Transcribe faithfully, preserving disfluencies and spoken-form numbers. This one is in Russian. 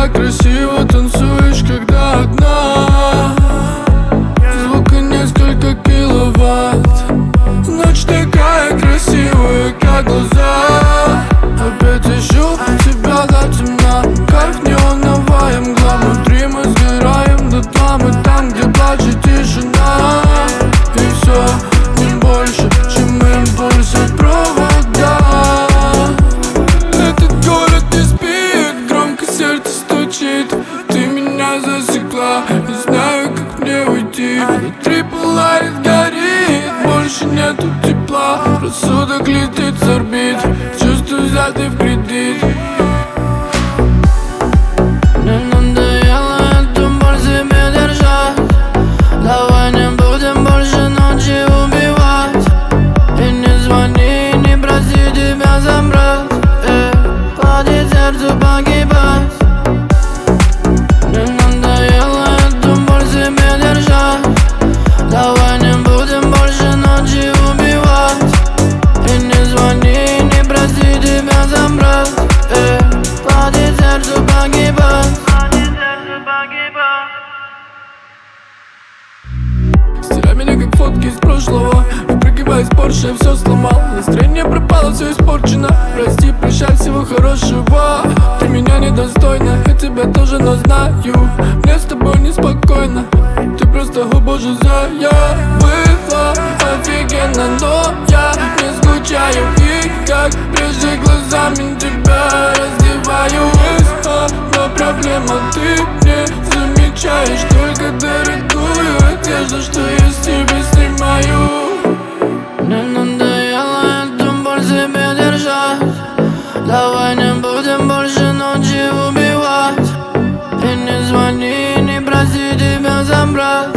как красиво танцуешь, когда одна. Звука несколько киловатт. Ночь такая красивая, как глаза. Опять ищу тебя до темна. Кайф неоновая мгла. Внутри мы сгораем до тла. Мы там, где плачет тишина. И все не больше, чем импульс от провода. Этот город не спит, громко сердце стучит. Ты меня засекла, не знаю, как мне уйти. Внутри пылает, горит, больше нету тепла. Рассудок летит с орбит, чувства взяты в кредит. Мне надоело эту боль себе держать. Давай не будем больше ночи убивать. И не звони, не проси тебя забрать. э, Хватит сердцу погибать. Мне надоело эту боль себе держать. Давай не будем больше ночи убивать. И не звони, не проси тебя забрать. э, Хватит сердцу погибать. Стирай меня, как фотки из прошлого. Впрыгивая из Порше, я все сломал. Настроение пропало, все испорчено. Прости, прощай, всего хорошего. Ты меня недостойна, я тебя тоже, но знаю. Мне с тобой неспокойно. Ты просто, о боже, зая. Было офигенно, но я не скучаю. И как прежде глазами тебя раздеваюсь. Но проблема, ты не замечаешь только дорогую одежду, что я с тебя снимаю. Мне надоело эту боль себе держать. Давай не будем больше ночи убивать. И не звони, не проси тебя забрать.